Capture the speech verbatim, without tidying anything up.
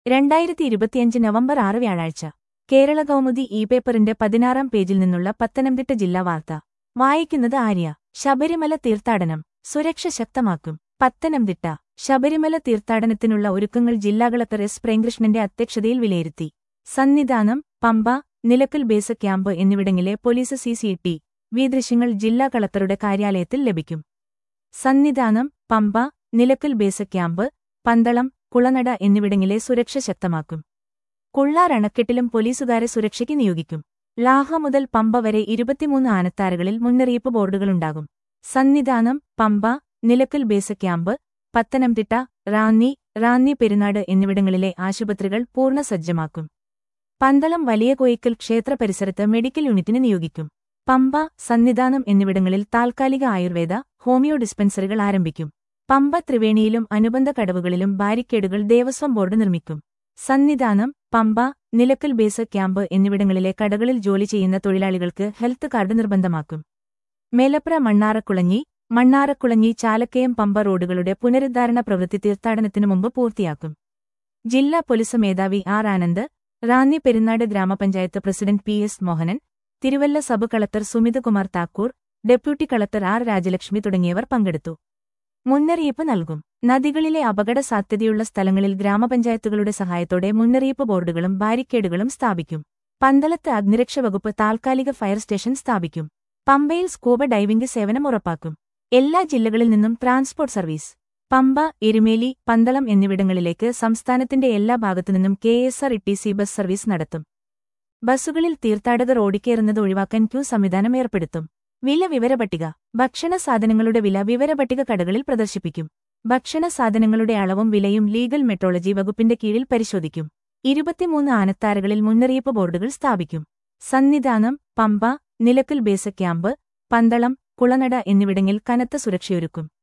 രണ്ടായിരത്തി ഇരുപത്തിയഞ്ച് നവംബർ ആറ് വ്യാഴാഴ്ച കേരള കൗമുദി ഇ പേപ്പറിന്റെ പതിനാറാം പേജിൽ നിന്നുള്ള പത്തനംതിട്ട ജില്ലാ വാർത്ത വായിക്കുന്നത് ആര്യ. ശബരിമല തീർത്ഥാടനം സുരക്ഷ ശക്തമാക്കും. പത്തനംതിട്ട ശബരിമല തീർത്ഥാടനത്തിനുള്ള ഒരുക്കങ്ങൾ ജില്ലാ കളക്ടർ എസ് പ്രേംകൃഷ്ണന്റെ അധ്യക്ഷതയിൽ വിലയിരുത്തി. സന്നിധാനം, പമ്പ, നിലക്കൽ ബേസ് ക്യാമ്പ് എന്നിവിടങ്ങളിലെ police C C T V ദൃശ്യങ്ങൾ ജില്ലാ കളക്ടറുടെ കാര്യാലയത്തിൽ ലഭിക്കും. സന്നിധാനം, പമ്പ, നിലക്കൽ ബേസ് ക്യാമ്പ്, പന്തളം, കുളനട എന്നിവിടങ്ങളിലെ സുരക്ഷ ശക്തമാക്കും. കുള്ളാർ അണക്കെട്ടിലും പോലീസുകാരെ സുരക്ഷയ്ക്ക് നിയോഗിക്കും. ലാഹ മുതൽ പമ്പ വരെ ഇരുപത്തിമൂന്ന് ആനത്താരകളിൽ മുന്നറിയിപ്പ് ബോർഡുകളുണ്ടാകും. സന്നിധാനം, പമ്പ, നിലക്കൽ ബേസ് ക്യാമ്പ്, പത്തനംതിട്ട, റാന്നി, റാന്നി പെരുന്നാട് എന്നിവിടങ്ങളിലെ ആശുപത്രികൾ പൂർണ്ണ സജ്ജമാക്കും. പന്തളം വലിയ കോയിക്കൽ ക്ഷേത്ര പരിസരത്ത് മെഡിക്കൽ യൂണിറ്റിന് നിയോഗിക്കും. പമ്പ, സന്നിധാനം എന്നിവിടങ്ങളിൽ താൽക്കാലിക ആയുർവേദ, ഹോമിയോ ഡിസ്പെൻസറികൾ ആരംഭിക്കും. പമ്പ ത്രിവേണിയിലും അനുബന്ധ കടവുകളിലും ബാരിക്കേഡുകൾ ദേവസ്വം ബോർഡ് നിർമ്മിക്കും. സന്നിധാനം, പമ്പ, നിലക്കൽ ബേസ് ക്യാമ്പ് എന്നിവിടങ്ങളിലെ കടകളിൽ ജോലി ചെയ്യുന്ന തൊഴിലാളികൾക്ക് ഹെൽത്ത് കാർഡ് നിർബന്ധമാക്കും. മേലപ്ര മണ്ണാറക്കുളഞ്ഞി, മണ്ണാറക്കുളഞ്ഞി ചാലക്കയം പമ്പ റോഡുകളുടെ പുനരുദ്ധാരണ പ്രവൃത്തി തീർത്ഥാടനത്തിനു മുമ്പ് പൂർത്തിയാക്കും. ജില്ലാ പോലീസ് മേധാവി ആർ ആനന്ദ്, റാന്നി പെരുന്നാട് ഗ്രാമപഞ്ചായത്ത് president P S Mohanan, Thiruvalla sub collector Sumit Kumar Thakur, deputy collector R Rajalakshmi തുടങ്ങിയവർ പങ്കെടുത്തു. മുന്നറിയിപ്പ് നൽകും. നദികളിലെ അപകട സാധ്യതയുള്ള സ്ഥലങ്ങളിൽ ഗ്രാമപഞ്ചായത്തുകളുടെ സഹായത്തോടെ മുന്നറിയിപ്പ് ബോർഡുകളും ബാരിക്കേഡുകളും സ്ഥാപിക്കും. പന്തളത്ത് അഗ്നിരക്ഷ വകുപ്പ് താൽക്കാലിക ഫയർ സ്റ്റേഷൻ സ്ഥാപിക്കും. പമ്പയിൽ സ്കൂബ ഡൈവിംഗ് സേവനം ഉറപ്പാക്കും. എല്ലാ ജില്ലകളിൽ നിന്നും ട്രാൻസ്പോർട്ട് സർവീസ്. പമ്പ, എരുമേലി, പന്തളം എന്നിവിടങ്ങളിലേക്ക് സംസ്ഥാനത്തിന്റെ എല്ലാ ഭാഗത്തുനിന്നും K S R T C bus service നടത്തും. ബസ്സുകളിൽ തീർത്ഥാടകർ ഓടിക്കേറുന്നത് ഒഴിവാക്കാൻ ക്യൂ സംവിധാനം ഏർപ്പെടുത്തും. വില വിവരപട്ടിക. ഭക്ഷണ സാധനങ്ങളുടെ വില വിവരപട്ടിക കടകളിൽ പ്രദർശിപ്പിക്കും. ഭക്ഷണ സാധനങ്ങളുടെ അളവും വിലയും ലീഗൽ മെട്രോളജി വകുപ്പിന്റെ കീഴിൽ പരിശോധിക്കും. ഇരുപത്തിമൂന്ന് ആനത്താരകളിൽ മുന്നറിയിപ്പ് ബോർഡുകൾ സ്ഥാപിക്കും. സന്നിധാനം, പമ്പ, നിലക്കൽ ബേസ് ക്യാമ്പ്, പന്തളം, കുളനട എന്നിവിടങ്ങളിൽ കനത്ത സുരക്ഷയൊരുക്കും.